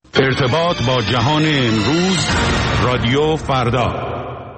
ارتباط با جهان امروز، رادیو فردا.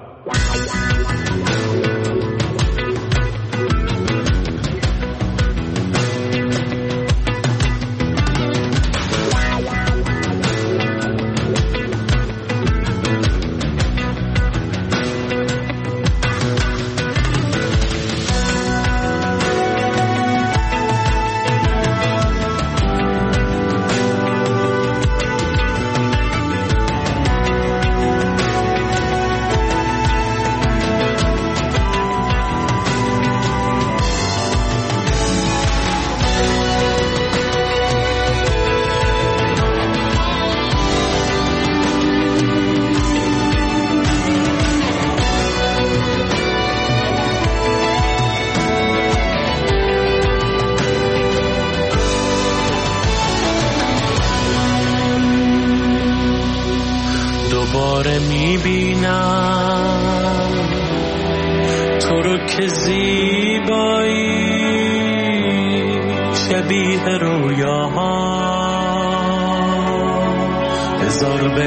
دوباره میبینم تو رو که زیبایی شبیه رویاها، بذار به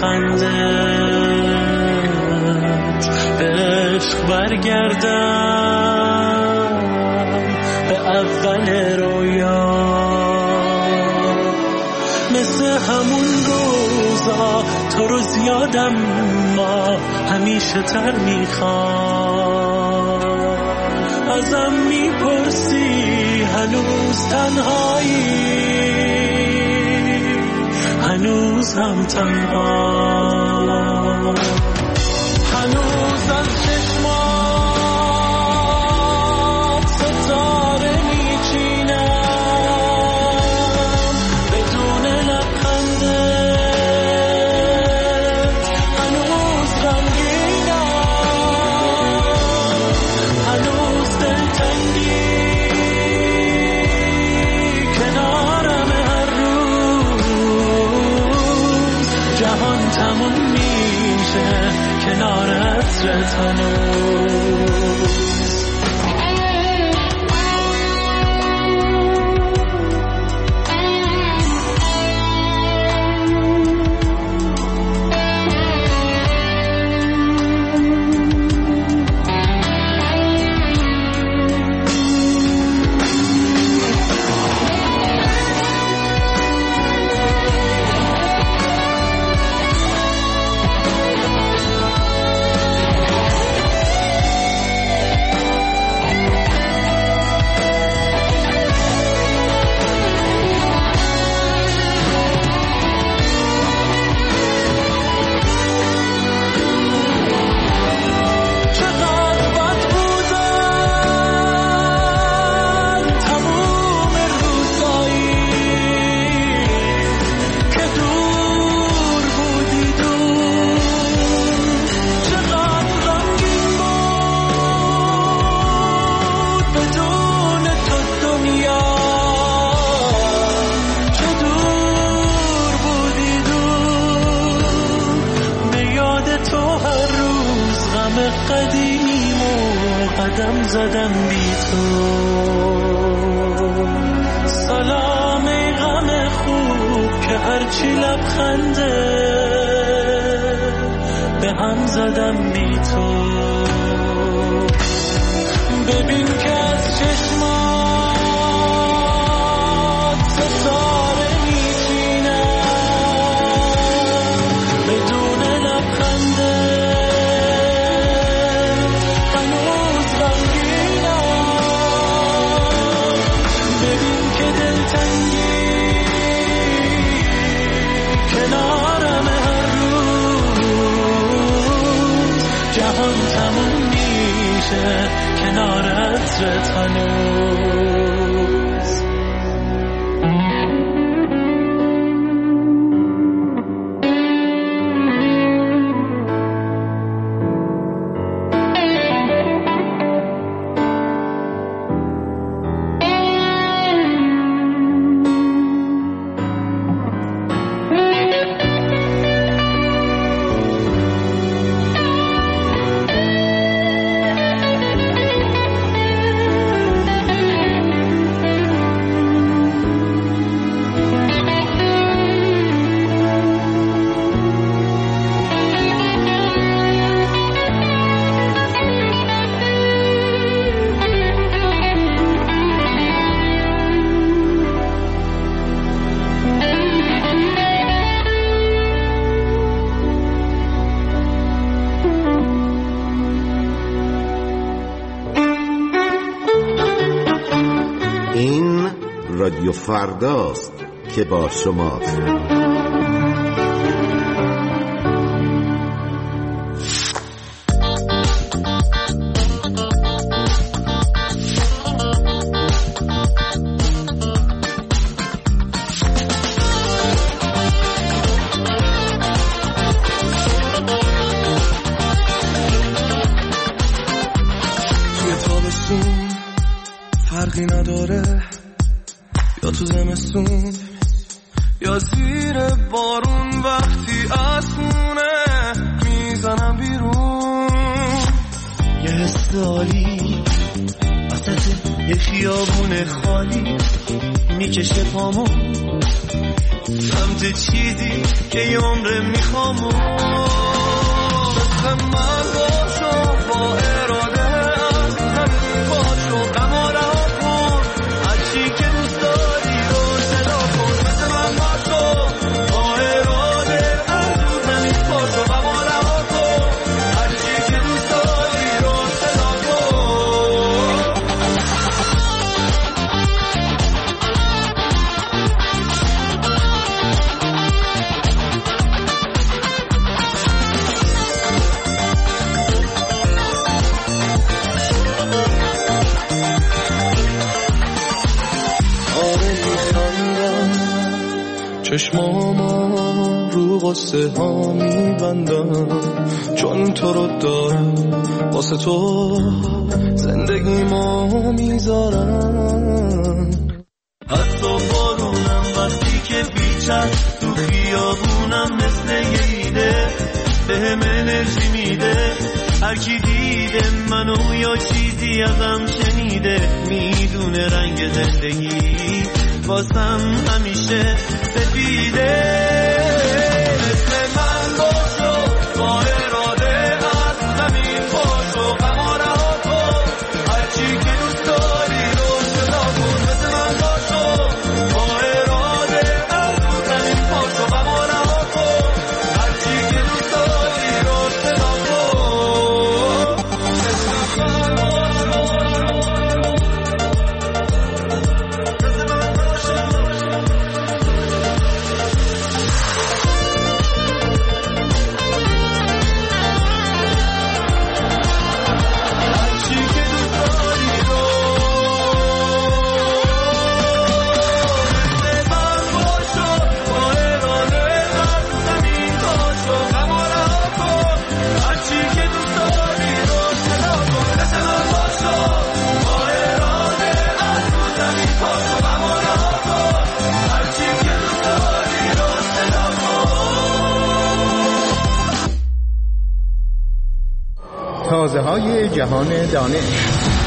لبخندت به عشق برگردم به اول رویا، مثل همون روزا تو رو زیادم ما همیشه تر میخوام، ازم میپرسی هنوز تنهایی، هنوز هم تنها، هنوز از چشمات ستاره میچینم بدون لبخندت، هنوز غمگینم، هنوز دلتنگی کنارم هر روز، جهان تموم میشه کنار عطرت هنوز. قدم زدم بی تو، سلام ای غم خوب که هرچی لبخنده به هم زدم بی تو، ببین که از چشمات ستاره میچینم بدون لبخنده، کنارم هر روز، جهان تموم میشه کنار عطرت رادیو فرداست که با شماست. فرقی نداره یا تو زمستون یا زیر بارون، وقتی آسمونه میزنم بیرون. یه حس عالی وسط یه خیابون خالی میکشه پامو سمت چیزی که یه عمره میخوامو. مثل من باشو با اراده از زمین باشو غم رها کن، هرچی که دوست داری رو صدا کن. مثل من باشو با اراده از زمین باشو غم رها کن، هرچی که دوست داری رو صدا کن. چشمام رو قصه ها میبندم، چون تو رو دارم واسه تو زندگی ما میذارم. حتی بارونم وقتی که بیچن تو خیابونم مثل یه ایده بهم انرژی میده. هر کی دیده منو یا چیزی ازم شنیده میدونه رنگ زندگی واسم همیشه سفیده. مثل من باشو با اراده از زمین باشو غم رها کن، هرچی که دوست داری رو صدا کن. مثل من باشو با اراده از زمین باشو غم رها کن، هرچی که دوست داری رو صدا کن. مثل من باشو تازه‌های جهان دانش.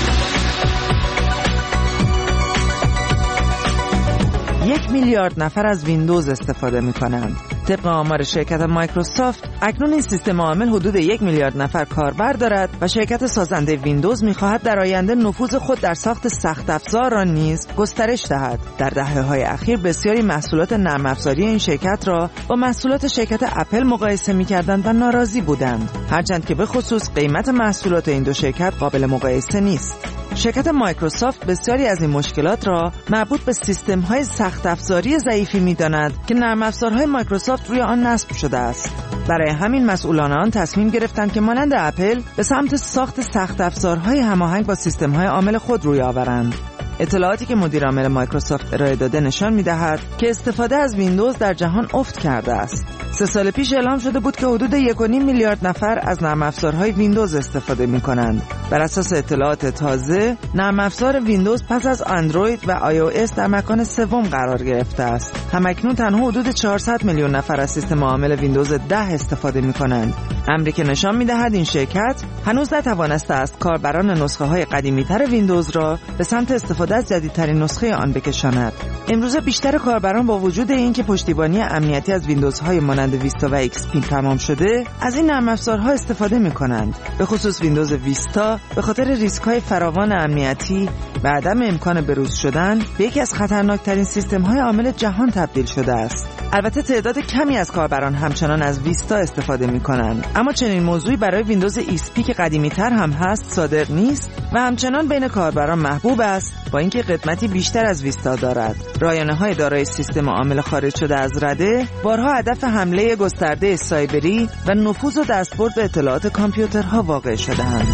یک میلیارد نفر از ویندوز استفاده می‌کنند. طبق آمار شرکت مایکروسافت اکنون این سیستم عامل حدود 1 میلیارد نفر کاربر دارد و شرکت سازنده ویندوز می‌خواهد در آینده نفوذ خود در ساخت سخت افزار را نیز گسترش دهد. در دهه‌های اخیر بسیاری محصولات نرم افزاری این شرکت را با محصولات شرکت اپل مقایسه می‌کردند و ناراضی بودند، هرچند که به خصوص قیمت محصولات این دو شرکت قابل مقایسه نیست. شرکت مایکروسافت بسیاری از این مشکلات را مربوط به سیستم‌های سخت افزاری ضعیفی می‌داند که نرم افزارهای مایکروسافت روی آن نصب شده است. برای همین مسئولان آن تصمیم گرفتند که مانند اپل به سمت ساخت سخت افزارهای هماهنگ با سیستم‌های عامل خود روی آورند. اطلاعاتی که مدیر عامل مایکروسافت ارائه داده نشان می‌دهد که استفاده از ویندوز در جهان افت کرده است. 3 سال پیش اعلام شده بود که حدود 1.5 میلیارد نفر از نرم افزارهای ویندوز استفاده می‌کنند. بر اساس اطلاعات تازه، نرم افزار ویندوز پس از اندروید و iOS در مکان سوم قرار گرفته است. همکنون تنها حدود 400 میلیون نفر از سیستم عامل ویندوز 10 استفاده می‌کنند. امری که نشان می‌دهد این شرکت هنوز نتوانسته است کاربران نسخه‌های قدیمی‌تر ویندوز را به سمت استفاده از جدیدترین نسخه آن بکشاند. امروزه بیشتر کاربران با وجود اینکه پشتیبانی امنیتی از ویندوزهای مانند ویستا و XP تمام شده، از این نرم افزارها استفاده می‌کنند. به خصوص ویندوز ویستا به خاطر ریسک‌های فراوان امنیتی و عدم امکان بروز شدن به یکی از خطرناکترین سیستم‌های عامل جهان تبدیل شده است. البته تعداد کمی از کاربران همچنان از ویستا استفاده می‌کنند، اما چنین موضوعی برای ویندوز XP که قدیمی‌تر هم هست صادق نیست و همچنان بین کاربران محبوب است، با اینکه قدمتی بیشتر از ویستا دارد. رایانه‌های دارای سیستم عامل خارج شده از رده بارها هدف حمله گسترده سایبری و نفوذ و دستبرد به اطلاعات کامپیوترها واقع شده‌اند.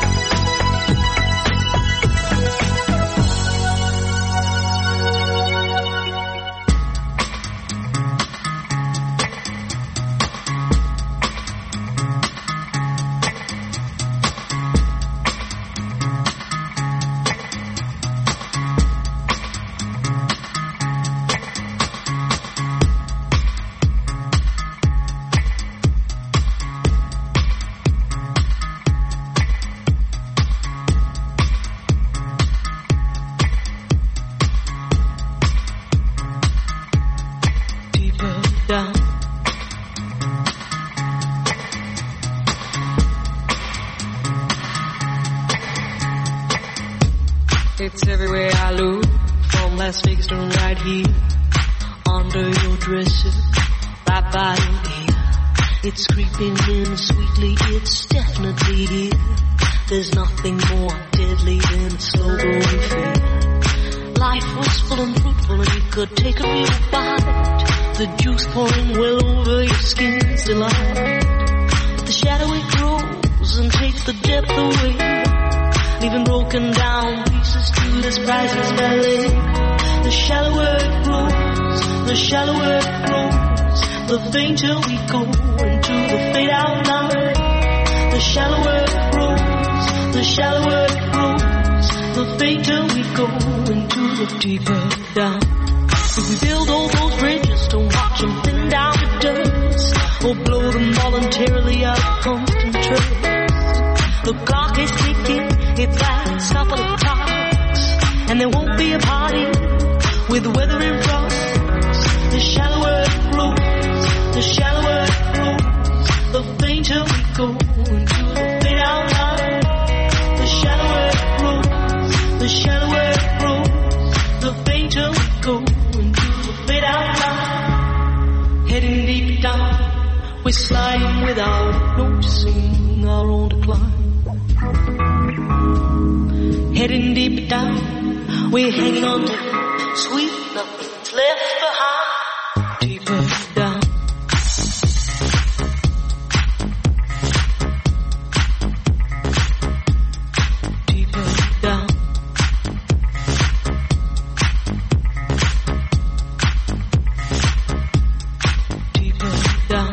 It's everywhere I look, from Las Vegas to right here, under your dresser, right by your ear. It's creeping in sweetly, it's definitely here. There's nothing more deadly than a slow-growing fear. Life was full and fruitful and you could take a real bite. The juice pouring well over your skin's delight. But the shadow it grows and takes the depth away, leaving broken down pieces to this priceless ballet. The shallower it grows, the shallower it grows, the fainter we go into the fade out line. The shallower it grows, the shallower it grows, the fainter we go into the deeper down. If we build all those bridges, don't watch them thin down to dust, or blow them voluntarily out of constant trust. The clock is ticking, it's last couple of talks, and there won't be a party with the weather in front. The shallower it grows, the shallower it grows, the fainter we go into the fade out line. The shallower it grows, the shallower it grows, the fainter we go into the fade out line. Heading deep down, we're sliding without noticing our own decline. Heading deep down, we're hanging on to sweet nothing's left behind. Deeper down. Deeper down. Deeper down.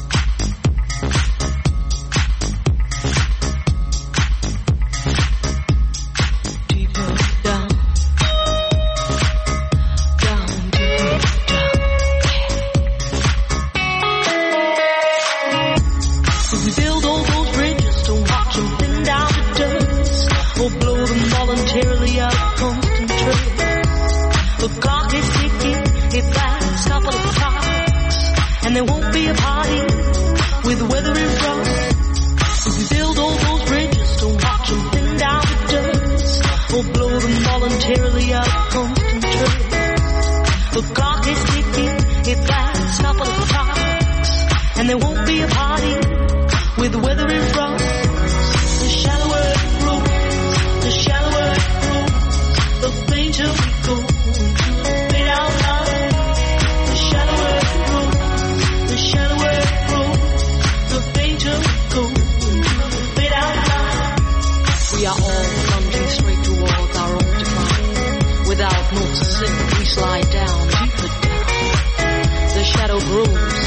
Voluntarily out of constant trust. The clock is ticking, it lasts a couple of talks, and there won't be a party with the weather in front. If we build all those bridges, don't watch them thin down to dust, or blow them voluntarily out of constant trust. The clock is ticking, it lasts a couple of talks, and there won't be a party with the weather in front. The shallower it grows, the shallower it grows, the fainter we go into the fade out line. The shallower it grows, the shallower it grows, the fainter we go into the fade out line. We are all plunging straight towards our own decline. Without noticing, we slide down, deeper down. The shadow grows,